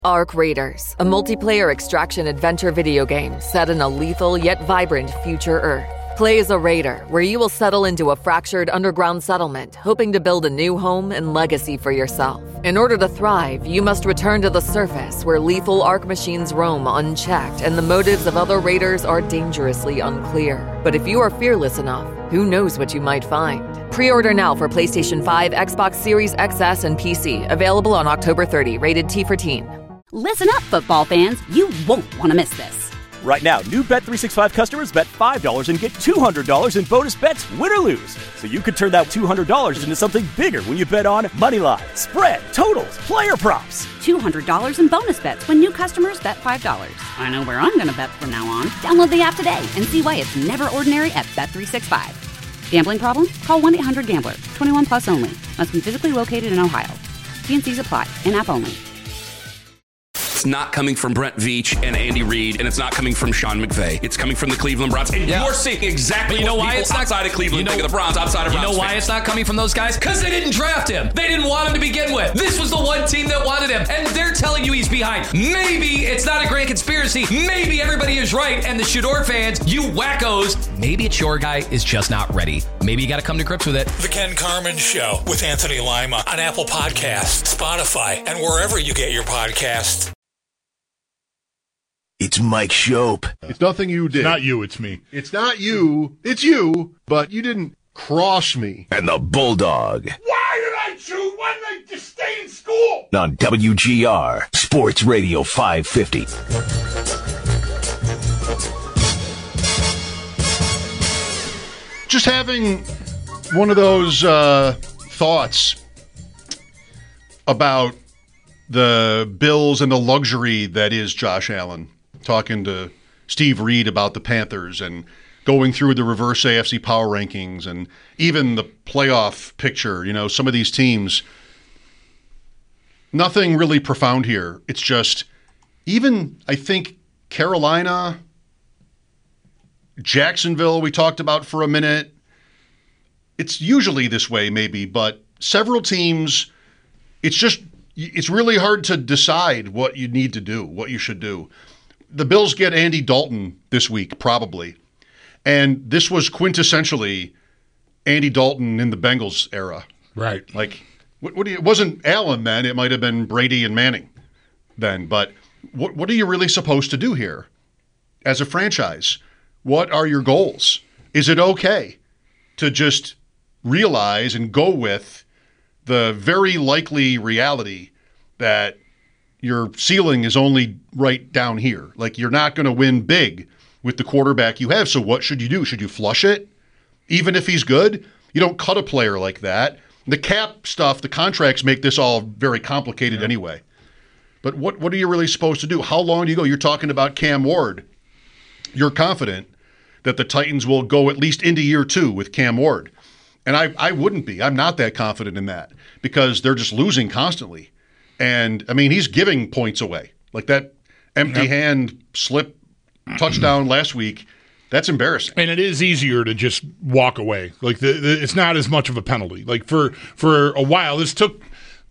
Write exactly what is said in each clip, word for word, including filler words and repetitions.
Arc Raiders, a multiplayer extraction adventure video game set in a lethal yet vibrant future Earth. Play as a raider, where you will settle into a fractured underground settlement, hoping to build a new home and legacy for yourself. In order to thrive, you must return to the surface, where lethal Arc machines roam unchecked, and the motives of other raiders are dangerously unclear. But if you are fearless enough, who knows what you might find? Pre-order now for PlayStation five, Xbox Series X S, and P C. Available on October thirtieth. Rated T for teen. Listen up, football fans. You won't want to miss this. Right now, new Bet three sixty-five customers bet five dollars and get two hundred dollars in bonus bets, win or lose. So you could turn that two hundred dollars into something bigger when you bet on money line, spread, totals, player props. two hundred dollars in bonus bets when new customers bet five dollars. I know where I'm going to bet from now on. Download the app today and see why it's never ordinary at Bet three sixty-five. Gambling problem? Call one eight hundred gambler. twenty-one plus only. Must be physically located in Ohio. T and C's apply. In-app only. It's not coming from Brent Veach and Andy Reid, and it's not coming from Sean McVay. It's coming from the Cleveland Browns. And yeah. you're seeing exactly you know what why people it's not, outside of Cleveland you know, think of the Browns, outside of You Browns know why fans. it's not coming from those guys? Because they didn't draft him. They didn't want him to begin with. This was the one team that wanted him, and they're telling you he's behind. Maybe it's not a grand conspiracy. Maybe everybody is right, and the Shador fans, you wackos, maybe it's your guy is just not ready. Maybe you got to come to grips with it. The Ken Carman Show with Anthony Lima on Apple Podcasts, Spotify, and wherever you get your podcasts. It's Mike Shope. It's nothing you did. It's not you, it's me. It's not you. It's you, but you didn't cross me. And the Bulldog. Why did I choose? Why did I just stay in school? On W G R, Sports Radio five fifty. Just having one of those uh, thoughts about the Bills and the luxury that is Josh Allen. Talking to Steve Reed about the Panthers and going through the reverse A F C power rankings and even the playoff picture. You know, some of these teams, nothing really profound here. It's just, even, I think, Carolina, Jacksonville, we talked about for a minute. It's usually this way, maybe, but several teams, it's just, it's really hard to decide what you need to do, what you should do. The Bills get Andy Dalton this week, probably. And this was quintessentially Andy Dalton in the Bengals era. Right. Like, what, what do you, it wasn't Allen then. It might have been Brady and Manning then. But what what are you really supposed to do here as a franchise? What are your goals? Is it okay to just realize and go with the very likely reality that your ceiling is only right down here? Like, you're not going to win big with the quarterback you have. So what should you do? Should you flush it? Even if he's good? You don't cut a player like that. The cap stuff, the contracts make this all very complicated yeah. anyway. But what, what are you really supposed to do? How long do you go? You're talking about Cam Ward. You're confident that the Titans will go at least into year two with Cam Ward. And I, I wouldn't be. I'm not that confident in that because they're just losing constantly. And, I mean, he's giving points away. Like that empty yep. hand slip touchdown last week, that's embarrassing. And it is easier to just walk away. Like, the, the, it's not as much of a penalty. Like, for for a while, this took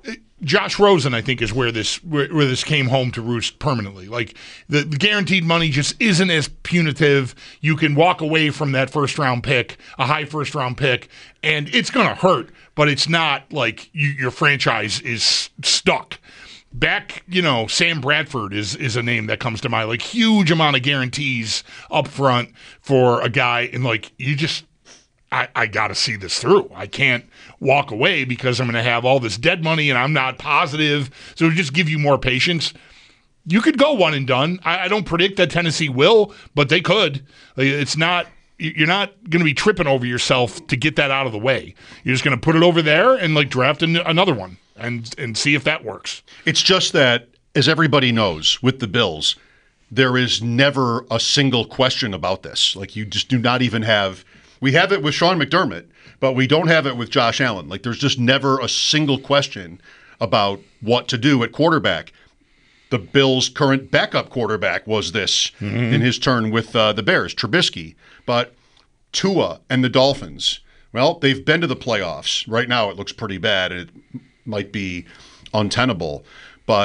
– Josh Rosen, I think, is where this where, where this came home to roost permanently. Like, the, the guaranteed money just isn't as punitive. You can walk away from that first-round pick, a high first-round pick, and it's going to hurt, but it's not like you, your franchise is stuck. Back, you know, Sam Bradford is is a name that comes to mind. Like, huge amount of guarantees up front for a guy, and, like, you just – I, I got to see this through. I can't walk away because I'm going to have all this dead money and I'm not positive. So just give you more patience. You could go one and done. I, I don't predict that Tennessee will, but they could. Like, it's not – you're not going to be tripping over yourself to get that out of the way. You're just going to put it over there and, like, draft an, another one. And and see if that works. It's just that, as everybody knows, with the Bills, there is never a single question about this. Like, you just do not even have – we have it with Sean McDermott, but we don't have it with Josh Allen. Like, there's just never a single question about what to do at quarterback. The Bills' current backup quarterback was this mm-hmm. in his turn with uh, the Bears, Trubisky. But Tua and the Dolphins, well, they've been to the playoffs. Right now it looks pretty bad, and it – might be untenable. But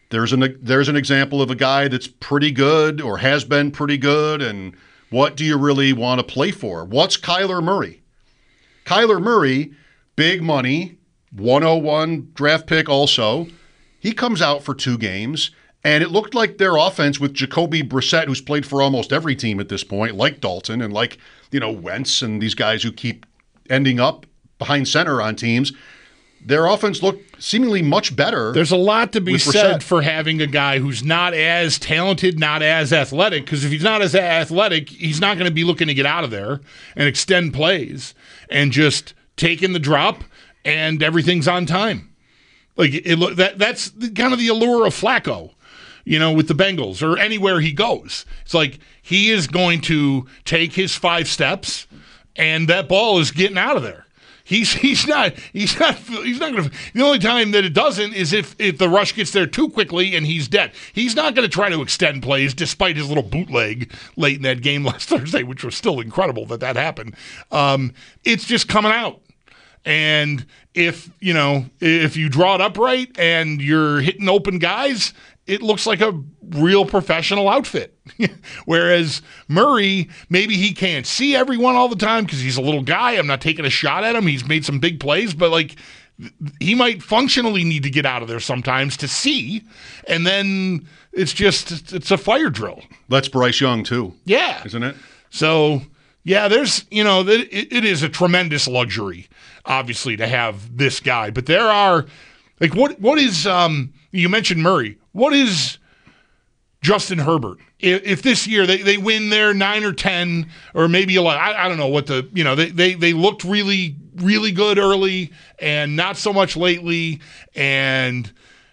there's an there's an example of a guy that's pretty good or has been pretty good, and what do you really want to play for? What's Kyler Murray? Kyler Murray, big money, one oh one draft pick also. He comes out for two games, and it looked like their offense with Jacoby Brissett, who's played for almost every team at this point, like Dalton and like, you know, Wentz and these guys who keep ending up behind center on teams, their offense looked seemingly much better. There's a lot to be said for having a guy who's not as talented, not as athletic, because if he's not as athletic, he's not going to be looking to get out of there and extend plays and just taking the drop and everything's on time. Like it, that that's kind of the allure of Flacco, you know, with the Bengals or anywhere he goes. It's like he is going to take his five steps and that ball is getting out of there. He's he's not he's not he's not going to. The only time that it doesn't is if if the rush gets there too quickly and he's dead. He's not going to try to extend plays, despite his little bootleg late in that game last Thursday, which was still incredible that that happened. Um, it's just coming out, and if you know if you draw it up right and you're hitting open guys, it looks like a real professional outfit. Whereas Murray, maybe he can't see everyone all the time because he's a little guy. I'm not taking a shot at him. He's made some big plays, but like he might functionally need to get out of there sometimes to see. And then it's just, it's a fire drill. That's Bryce Young too. Yeah. Isn't it? So yeah, there's, you know, it, it is a tremendous luxury, obviously, to have this guy, but there are like, what, what is, um, you mentioned Murray. What is Justin Herbert? If, if this year they, they win their nine or ten or maybe eleven, I, I don't know what the, you know, they, they, they looked really, really good early and not so much lately. And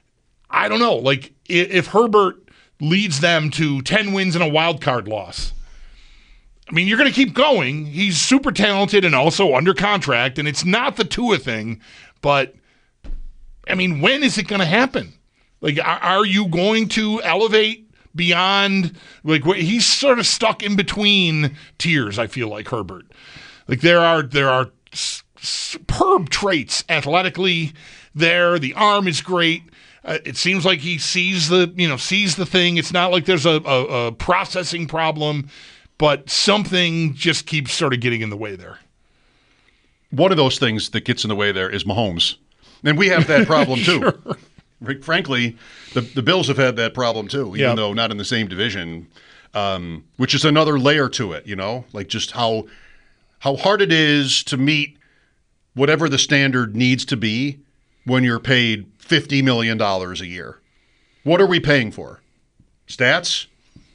I don't know, like if, if Herbert leads them to ten wins and a wild card loss, I mean, you're going to keep going. He's super talented and also under contract, and it's not the Tua thing, but I mean, when is it going to happen? Like, are, are you going to elevate beyond, like, he's sort of stuck in between tiers, I feel like, Herbert. Like, there are there are s- superb traits athletically there. The arm is great. Uh, it seems like he sees the, you know, sees the thing. It's not like there's a, a, a processing problem, but something just keeps sort of getting in the way there. One of those things that gets in the way there is Mahomes. And we have that problem, too. Sure. Frankly, the the Bills have had that problem too, even yep. though not in the same division, um, which is another layer to it, you know, like just how how hard it is to meet whatever the standard needs to be when you're paid fifty million dollars a year. What are we paying for? Stats?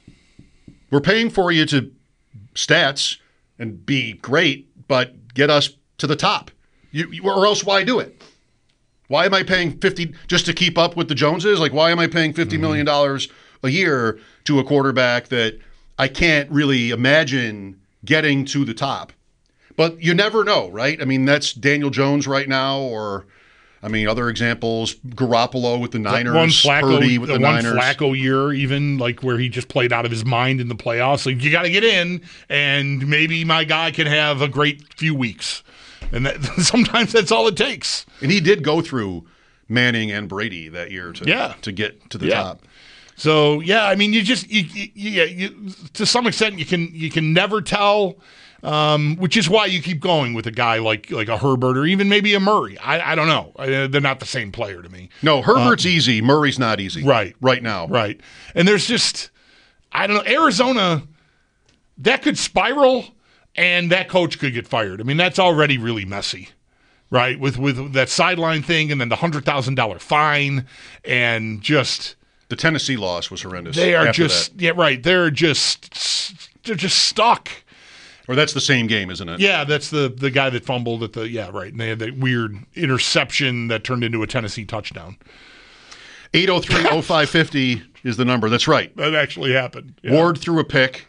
We're paying for you to stats and be great, but get us to the top. You, or else why do it? Why am I paying fifty just to keep up with the Joneses? Like, why am I paying fifty million dollars a year to a quarterback that I can't really imagine getting to the top? But you never know, right? I mean, that's Daniel Jones right now, or I mean, other examples, Garoppolo with the Niners, one Flacco, Purdy with the, the Niners. One Flacco year, even like where he just played out of his mind in the playoffs. Like, you got to get in, and maybe my guy can have a great few weeks. And that, sometimes that's all it takes. And he did go through Manning and Brady that year to yeah. to get to the yeah. top. So yeah, I mean, you just you, you, you, you, to some extent you can you can never tell, um, which is why you keep going with a guy like like a Herbert or even maybe a Murray. I, I don't know. I, they're not the same player to me. No, Herbert's um, easy. Murray's not easy. Right, right now. Right, and there's just I don't know. Arizona, that could spiral. And that coach could get fired. I mean, that's already really messy, right? With with that sideline thing and then the one hundred thousand dollars fine and just... The Tennessee loss was horrendous. They are just... That. Yeah, right. They're just... They're just stuck. Or that's the same game, isn't it? Yeah, that's the, the guy that fumbled at the... Yeah, right. And they had that weird interception that turned into a Tennessee touchdown. eight oh three oh five fifty is the number. That's right. That actually happened. Yeah. Ward threw a pick.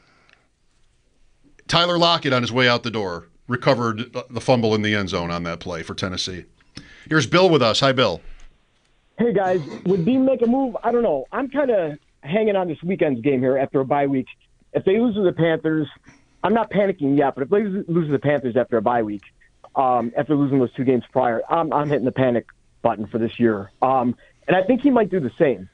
Tyler Lockett on his way out the door recovered the fumble in the end zone on that play for Tennessee. Here's Bill with us. Hi, Bill. Hey, guys. Would Beam make a move? I don't know. I'm kind of hanging on this weekend's game here after a bye week. If they lose to the Panthers, I'm not panicking yet, but if they lose to the Panthers after a bye week, um, after losing those two games prior, I'm, I'm hitting the panic button for this year. Um, and I think he might do the same.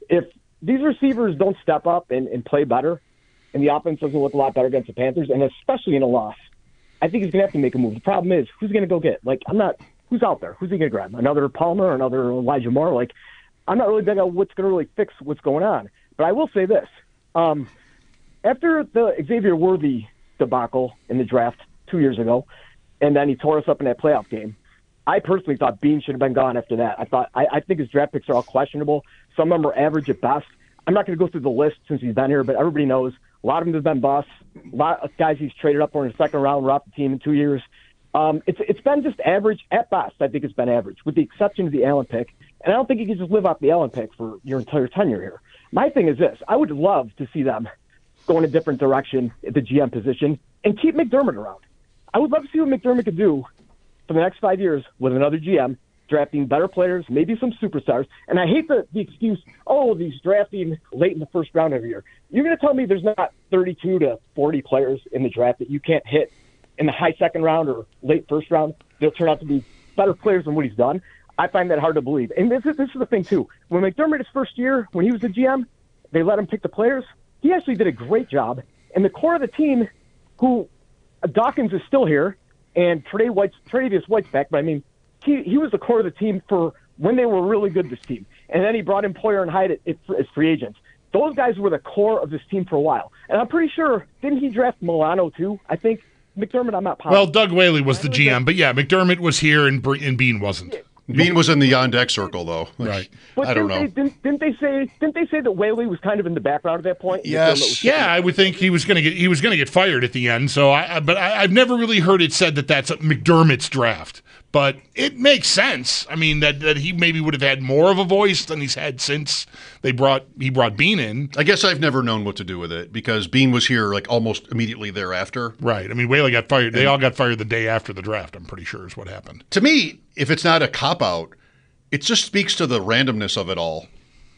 if these receivers don't step up and, and play better, and the offense doesn't look a lot better against the Panthers, and especially in a loss, I think he's going to have to make a move. The problem is, who's going to go get? Like, I'm not – who's out there? Who's he going to grab? Another Palmer, another Elijah Moore? Like, I'm not really big on what's going to really fix what's going on. But I will say this. Um, after the Xavier Worthy debacle in the draft two years ago, and then he tore us up in that playoff game, I personally thought Bean should have been gone after that. I thought I, I think his draft picks are all questionable. Some of them are average at best. I'm not going to go through the list since he's been here, but everybody knows a lot of them have been busts. A lot of guys he's traded up for in the second round were off the team in two years. Um, it's it's been just average at best. I think it's been average, with the exception of the Allen pick. And I don't think you can just live off the Allen pick for your entire tenure here. My thing is this. I would love to see them go in a different direction at the G M position and keep McDermott around. I would love to see what McDermott could do for the next five years with another G M, drafting better players, maybe some superstars. And I hate the, the excuse, oh, he's drafting late in the first round every year. You're going to tell me there's not thirty-two to forty players in the draft that you can't hit in the high second round or late first round? They'll turn out to be better players than what he's done. I find that hard to believe. And this is, this is the thing, too. When McDermott, his first year, when he was the G M, they let him pick the players. He actually did a great job. And the core of the team, who Dawkins is still here, and Trey White's, Tre'Davious White's back, but I mean, he, he was the core of the team for when they were really good, this team. And then he brought in Poyer and Hyde as free agents. Those guys were the core of this team for a while. And I'm pretty sure, didn't he draft Milano, too? I think McDermott, I'm not positive. Well, Doug Whaley was the G M, but yeah, McDermott was here and, and Bean wasn't. Yeah. Bean was in the on-deck circle, though. Right. But I don't didn't know. They, didn't, didn't they say? Didn't they say that Whaley was kind of in the background at that point? Yes. Yeah, I would think he was going to get he was going to get fired at the end. So, I, but I, I've never really heard it said that that's McDermott's draft. But it makes sense. I mean, that, that he maybe would have had more of a voice than he's had since they brought he brought Bean in. I guess I've never known what to do with it because Bean was here like almost immediately thereafter. Right. I mean, Whaley got fired. They all got fired the day after the draft, I'm pretty sure is what happened. To me, if it's not a cop-out, it just speaks to the randomness of it all.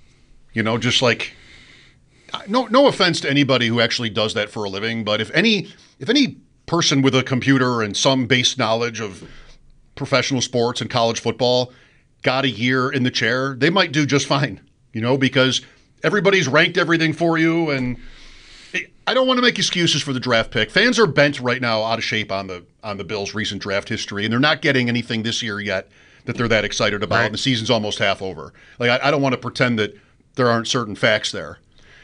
You know, just like no no offense to anybody who actually does that for a living, but if any if any person with a computer and some base knowledge of professional sports and college football got a year in the chair, they might do just fine, you know, because everybody's ranked everything for you. And it, I don't want to make excuses for the draft pick. Fans are bent right now out of shape on the on the Bills' recent draft history, and they're not getting anything this year yet that they're that excited about. Right. And the season's almost half over. Like I, I don't want to pretend that there aren't certain facts there.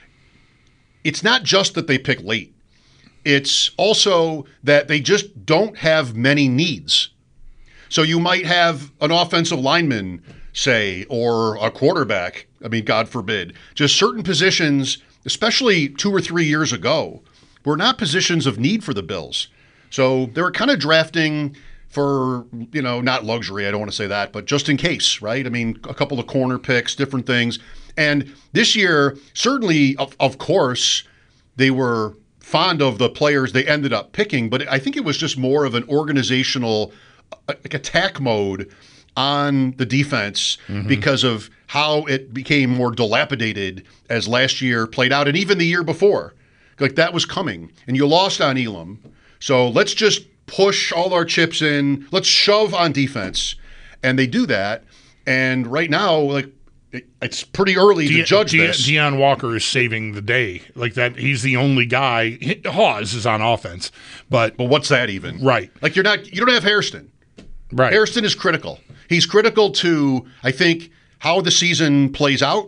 It's not just that they pick late. It's also that they just don't have many needs. So you might have an offensive lineman, say, or a quarterback. I mean, God forbid. Just certain positions, especially two or three years ago, were not positions of need for the Bills. So they were kind of drafting for, you know, not luxury, I don't want to say that, but just in case, right? I mean, a couple of corner picks, different things. And this year, certainly, of, of course, they were fond of the players they ended up picking, but I think it was just more of an organizational like attack mode on the defense mm-hmm. because of how it became more dilapidated as last year played out, and even the year before. Like that was coming, and you lost on Elam. So let's just push all our chips in. Let's shove on defense, and they do that. And right now, like it, it's pretty early De- to judge De- this. Deon Walker is saving the day. Like that, he's the only guy. Hawes is on offense, but but what's that even? Right? Like you're not. You don't have Hairston. Right. Hairston is critical. He's critical to, I think, how the season plays out,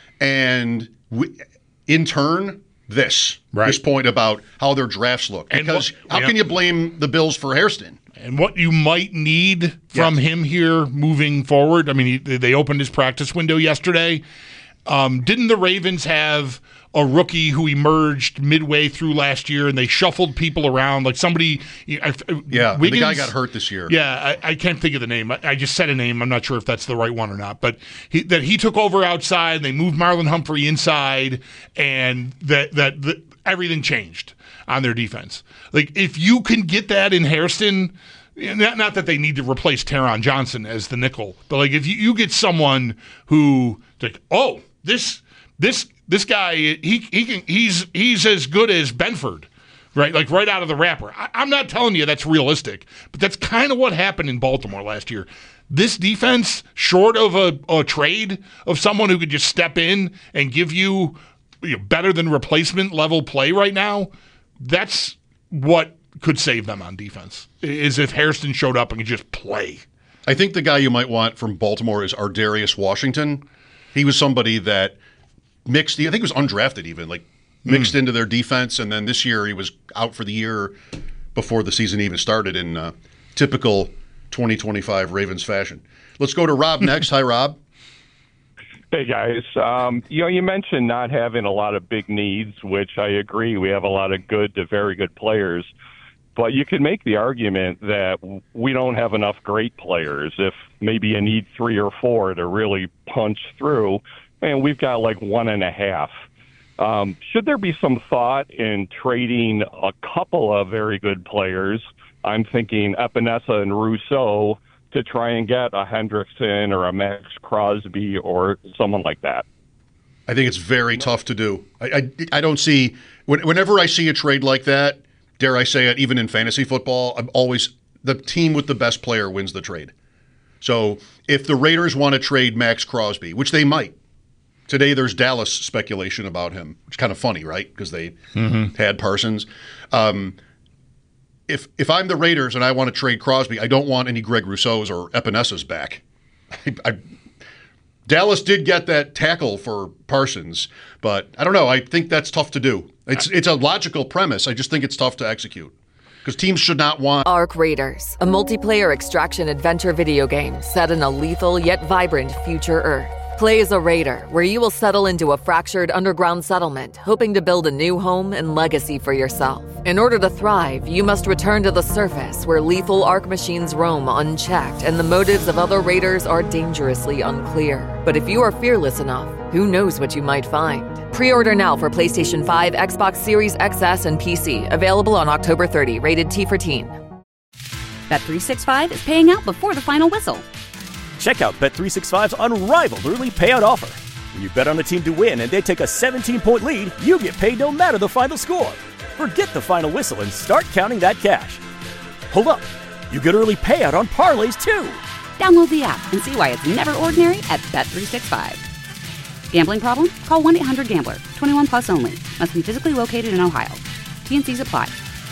and we, in turn, this right. this point about how their drafts look. Because what, how yeah. can you blame the Bills for Hairston? And what you might need from yes. him here moving forward. I mean, he, they opened his practice window yesterday. Um, didn't the Ravens have a rookie who emerged midway through last year, and they shuffled people around like somebody? I, yeah, Wiggins, the guy got hurt this year. Yeah, I, I can't think of the name. I, I just said a name. I'm not sure if that's the right one or not. But he, that he took over outside, they moved Marlon Humphrey inside, and that that, that everything changed on their defense. Like if you can get that in Hairston. Not, not that they need to replace Taron Johnson as the nickel, but like if you, you get someone who like, oh, this this this guy he he can he's he's as good as Benford. right? Like right out of the wrapper. I, I'm not telling you that's realistic, but that's kind of what happened in Baltimore last year. This defense, short of a, a trade of someone who could just step in and give you, you know, better than replacement level play right now, that's what could save them on defense, is if Hairston showed up and could just play. I think the guy you might want from Baltimore is Ardarius Washington. He was somebody that mixed, I think he was undrafted even, like mixed mm. into their defense, and then this year he was out for the year before the season even started in uh, typical twenty twenty-five Ravens fashion. Let's go to Rob next. Hi, Rob. Hey, guys. Um, you know, you mentioned not having a lot of big needs, which I agree. We have a lot of good to very good players. But you could make the argument that we don't have enough great players. If maybe you need three or four to really punch through, and we've got like one and a half. Um, should there be some thought in trading a couple of very good players? I'm thinking Epinesa and Rousseau to try and get a Hendrickson or a Max Crosby or someone like that. I think it's very tough to do. I, I, I don't see – whenever I see a trade like that, dare I say it, even in fantasy football, I'm always – the team with the best player wins the trade. So if the Raiders want to trade Max Crosby, which they might, today there's Dallas speculation about him, which is kind of funny, right? Because they mm-hmm. had Parsons. Um, if if I'm the Raiders and I want to trade Crosby, I don't want any Greg Rousseau's or Epinesa's back. I, I, Dallas did get that tackle for Parsons, but I don't know. I think that's tough to do. It's it's a logical premise. I just think it's tough to execute because teams should not want. Arc Raiders, a multiplayer extraction adventure video game set in a lethal yet vibrant future Earth. Play as a raider, where you will settle into a fractured underground settlement, hoping to build a new home and legacy for yourself. In order to thrive, you must return to the surface, where lethal Arc machines roam unchecked, and the motives of other raiders are dangerously unclear. But if you are fearless enough, who knows what you might find? Pre-order now for PlayStation five, Xbox Series X S, and P C. Available on October thirtieth. Rated T for teen. Bet three sixty-five is paying out before the final whistle. Check out Bet three sixty-five's unrivaled early payout offer. When you bet on a team to win and they take a seventeen-point lead, you get paid no matter the final score. Forget the final whistle and start counting that cash. Hold up. You get early payout on parlays, too. Download the app and see why it's never ordinary at Bet three sixty-five. Gambling problem? Call one eight hundred gambler. twenty-one plus only. Must be physically located in Ohio. T and C's apply.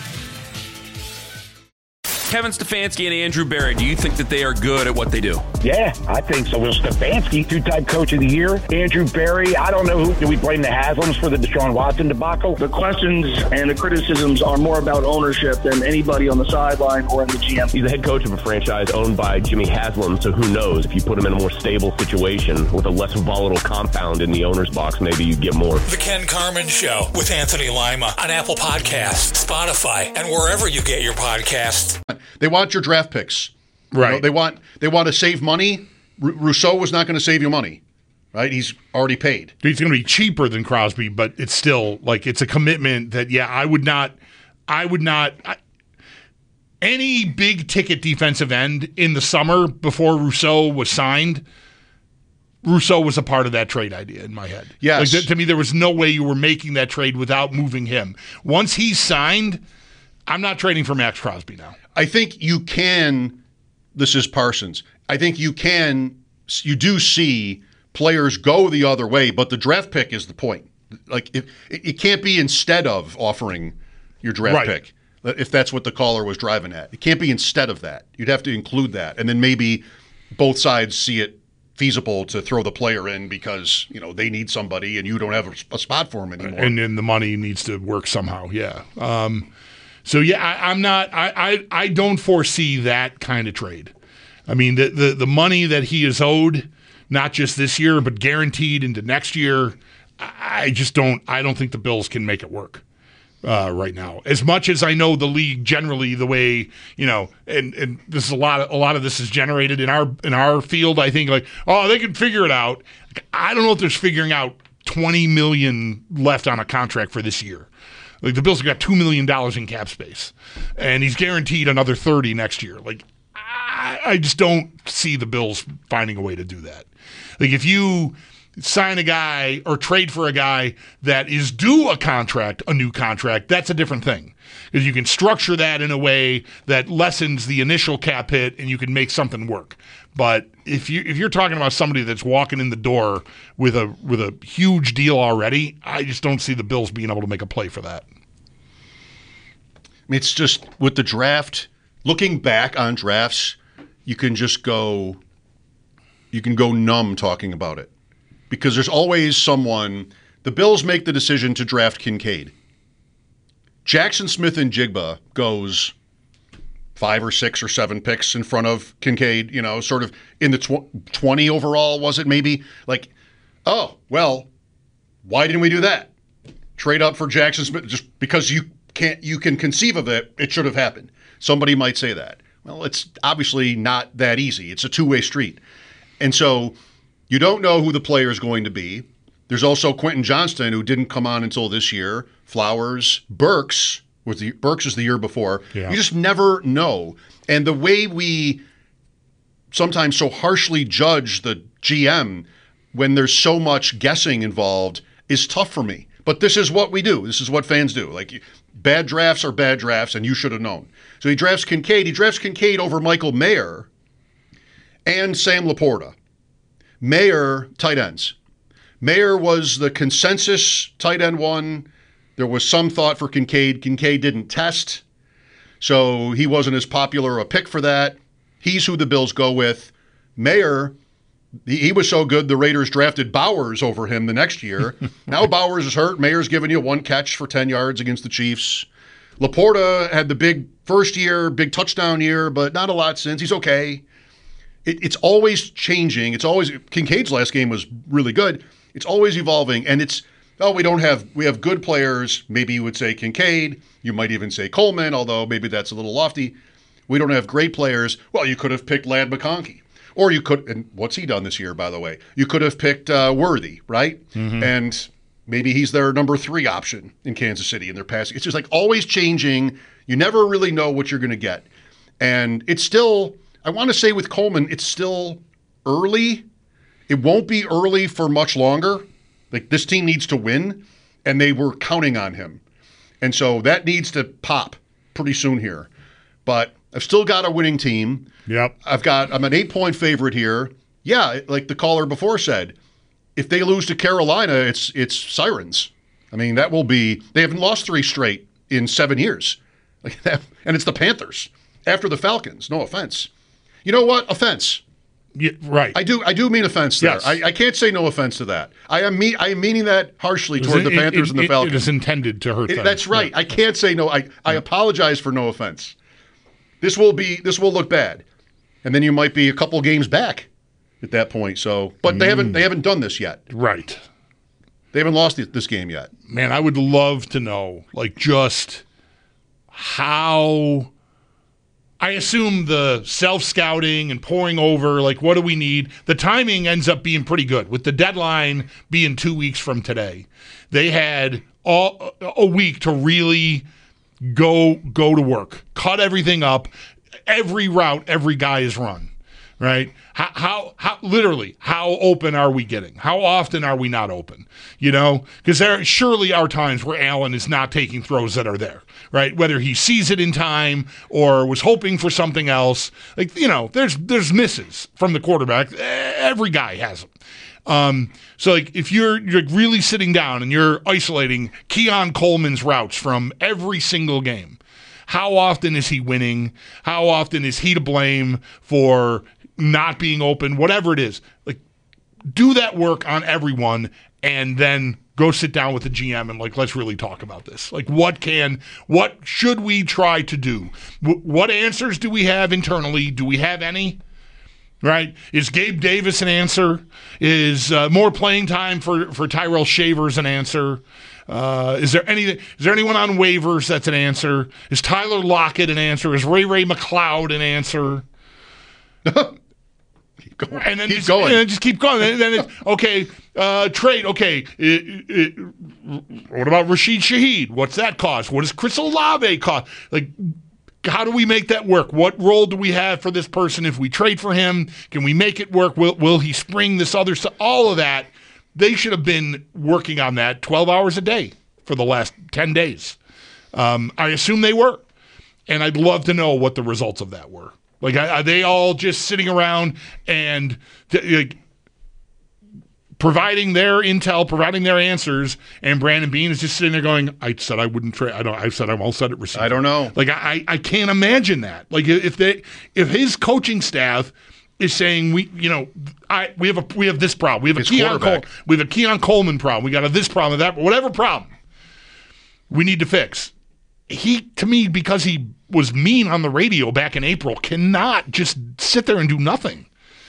Kevin Stefanski and Andrew Berry, do you think that they are good at what they do? Yeah, I think so. Will Stefanski, two-time coach of the year. Andrew Berry, I don't know who. Do we blame the Haslams for the Deshaun Watson debacle? The questions and the criticisms are more about ownership than anybody on the sideline or in the G M. He's the head coach of a franchise owned by Jimmy Haslam, so who knows? If you put him in a more stable situation with a less volatile compound in the owner's box, maybe you get more. The Ken Carman Show with Anthony Lima on Apple Podcasts, Spotify, and wherever you get your podcasts. They want your draft picks, right? You know, they want they want to save money. R- Rousseau was not going to save you money, right? He's already paid. He's going to be cheaper than Crosby, but it's still like it's a commitment that yeah, I would not, I would not. I, any big ticket defensive end in the summer before Rousseau was signed, Rousseau was a part of that trade idea in my head. Yes, like, th- to me there was no way you were making that trade without moving him. Once he's signed, I'm not trading for Max Crosby now. I think you can, this is Parsons, I think you can, you do see players go the other way, but the draft pick is the point. Like, it, it can't be instead of offering your draft right. pick, if that's what the caller was driving at. It can't be instead of that. You'd have to include that. And then maybe both sides see it feasible to throw the player in because, you know, they need somebody and you don't have a, a spot for him anymore. And then the money needs to work somehow, yeah. Um So, yeah, I, I'm not I, I, – I don't foresee that kind of trade. I mean, the, the, the money that he is owed, not just this year, but guaranteed into next year, I just don't – I don't think the Bills can make it work uh, right now. As much as I know the league generally the way, you know, and, and this is a lot of, a lot of this is generated in our in our field, I think, like, oh, they can figure it out. I don't know if there's figuring out twenty million dollars left on a contract for this year. Like, the Bills have got two million dollars in cap space, and he's guaranteed another thirty next year. Like, I, I just don't see the Bills finding a way to do that. Like, if you sign a guy or trade for a guy that is due a contract, a new contract, that's a different thing. Because you can structure that in a way that lessens the initial cap hit and you can make something work. But if you if you're talking about somebody that's walking in the door with a with a huge deal already, I just don't see the Bills being able to make a play for that. It's just with the draft, looking back on drafts, you can just go you can go numb talking about it. Because there's always someone, the Bills make the decision to draft Kincaid. Jackson Smith and Jigba goes five or six or seven picks in front of Kincaid, you know, sort of in the tw- twenty overall, was it maybe? Like, oh, well, why didn't we do that? Trade up for Jackson Smith just because you can't, you can conceive of it, it should have happened. Somebody might say that. Well, it's obviously not that easy. It's a two-way street. And so you don't know who the player is going to be. There's also Quentin Johnston, who didn't come on until this year. Flowers, Burks was the Burks is the year before. Yeah. You just never know. And the way we sometimes so harshly judge the G M when there's so much guessing involved is tough for me. But this is what we do. This is what fans do. Like, bad drafts are bad drafts, and you should have known. So he drafts Kincaid. He drafts Kincaid over Michael Mayer and Sam Laporta. Mayer, tight ends. Mayer was the consensus tight end one. There was some thought for Kincaid. Kincaid didn't test, so he wasn't as popular a pick for that. He's who the Bills go with. Mayer, he, he was so good the Raiders drafted Bowers over him the next year. Now Bowers is hurt. Mayer's giving you one catch for ten yards against the Chiefs. Laporta had the big first year, big touchdown year, but not a lot since. He's okay. It, it's always changing. It's always Kincaid's last game was really good. It's always evolving, and it's oh we don't have we have good players. Maybe you would say Kincaid. You might even say Coleman, although maybe that's a little lofty. We don't have great players. Well, you could have picked Ladd McConkey, or you could. And what's he done this year, by the way? You could have picked uh, Worthy, right? Mm-hmm. And maybe he's their number three option in Kansas City in their passing. It's just like always changing. You never really know what you're going to get, and it's still. I want to say with Coleman, it's still early. It won't be early for much longer. Like, this team needs to win, and they were counting on him. And so that needs to pop pretty soon here. But I've still got a winning team. Yep. I've got I'm an eight-point favorite here. Yeah, like the caller before said, if they lose to Carolina, it's it's sirens. I mean, that will be they haven't lost three straight in seven years. Like that, and it's the Panthers after the Falcons. No offense. You know what? Offense. Yeah, right. I do I do mean offense there. Yes. I, I can't say no offense to that. I am me I am meaning that harshly toward the Panthers it, and the it, Falcons. It is intended to hurt it, them. That's right. I can't say no. I, I apologize for no offense. This will be this will look bad. And then you might be a couple games back at that point. So but mm. they haven't they haven't done this yet. Right. They haven't lost this game yet. Man, I would love to know, like, just how I assume the self-scouting and pouring over, like, what do we need? The timing ends up being pretty good. With the deadline being two weeks from today, they had all, a week to really go go to work, cut everything up, every route every guy is run, right? How, how, how literally, how open are we getting? How often are we not open? You know, because there surely are times where Allen is not taking throws that are there, right? Whether he sees it in time or was hoping for something else. Like, you know, there's there's misses from the quarterback. Every guy has them. Um, so, like, if you're you're really sitting down and you're isolating Keon Coleman's routes from every single game, how often is he winning? How often is he to blame for not being open? Whatever it is, like, do that work on everyone, and then go sit down with the G M and, like, let's really talk about this. Like, what can, what should we try to do? W- what answers do we have internally? Do we have any? Right? Is Gabe Davis an answer? Is uh, more playing time for, for Tyrell Shavers an answer? Uh, is there any? Is there anyone on waivers that's an answer? Is Tyler Lockett an answer? Is Ray Ray McLeod an answer? Keep going. And then keep just, going. And then just keep going. And then it's, okay, uh, trade. Okay, it, it, what about Rashid Shaheed? What's that cost? What does Chris Olave cost? Like, how do we make that work? What role do we have for this person if we trade for him? Can we make it work? Will Will he spring this other stuff? All of that. they should have been working on that twelve hours a day for the last ten days. Um, I assume they were. And I'd love to know what the results of that were. Like, are they all just sitting around and like, providing their intel, providing their answers, and Brandon Beane is just sitting there going, "I said I wouldn't trade. I don't. I said I won't set it receiver." I don't know. Like, I, I can't imagine that. Like, if they, if his coaching staff is saying we, you know, I we have a we have this problem. We have a His Keon Cole, quarterback. we have a Keon Coleman problem. We got a this problem, that whatever problem we need to fix. He, to me, because he was mean on the radio back in April, cannot just sit there and do nothing.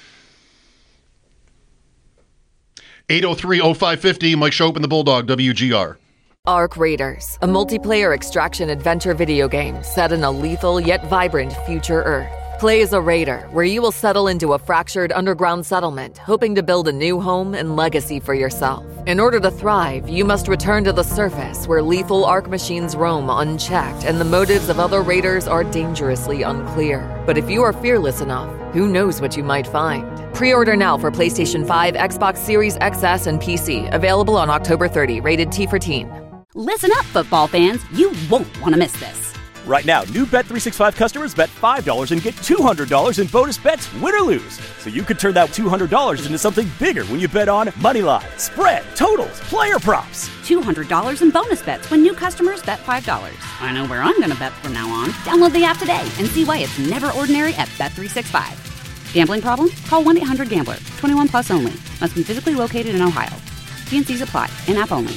eight oh three oh five five oh, Mike Shope and the Bulldog, W G R. Ark Raiders, a multiplayer extraction adventure video game set in a lethal yet vibrant future Earth. Play as a raider, where you will settle into a fractured underground settlement, hoping to build a new home and legacy for yourself. In order to thrive, you must return to the surface, where lethal Ark machines roam unchecked and the motives of other raiders are dangerously unclear. But if you are fearless enough, who knows what you might find? Pre-order now for PlayStation five, Xbox Series X S, and P C. Available on October thirtieth. Rated T for teen. Listen up, football fans. You won't want to miss this. Right now, new Bet three sixty-five customers bet five dollars and get two hundred dollars in bonus bets, win or lose. So you could turn that two hundred dollars into something bigger when you bet on money line, spread, totals, player props. two hundred dollars in bonus bets when new customers bet five dollars. I know where I'm going to bet from now on. Download the app today and see why it's never ordinary at Bet three sixty-five. Gambling problem? Call one eight hundred gambler. twenty-one plus only. Must be physically located in Ohio. T and C's apply. In-app only.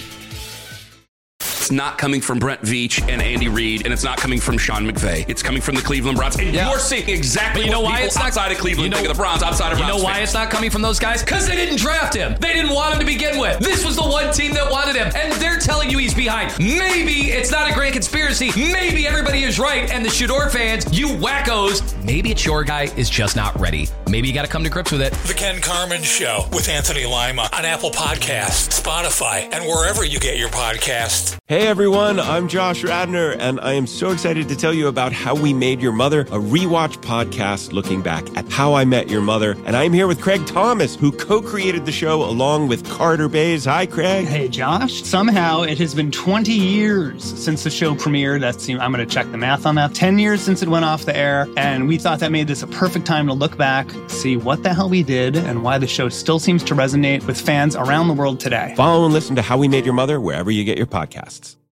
It's not coming from Brent Veach and Andy Reid, and it's not coming from Sean McVay. It's coming from the Cleveland Browns. And yeah. you're seeing exactly but you know what why people it's not, outside of Cleveland you know, think of the Browns, outside of You Browns know why fans. it's not coming from those guys? Because they didn't draft him. They didn't want him to begin with. This was the one team that wanted him, and they're telling you he's behind. Maybe it's not a grand conspiracy. Maybe everybody is right, and the Shador fans, you wackos, maybe it's your guy is just not ready. Maybe you got to come to grips with it. The Ken Carman Show with Anthony Lima on Apple Podcasts, Spotify, and wherever you get your podcasts. Hey everyone, I'm Josh Radner, and I am so excited to tell you about How We Made Your Mother, a rewatch podcast looking back at How I Met Your Mother. And I'm here with Craig Thomas, who co-created the show along with Carter Bays. Hi, Craig. Hey, Josh. Somehow it has been twenty years since the show premiered. That's, I'm going to check the math on that. ten years since it went off the air, and we thought that made this a perfect time to look back, see what the hell we did, and why the show still seems to resonate with fans around the world today. Follow and listen to How We Made Your Mother wherever you get your podcasts.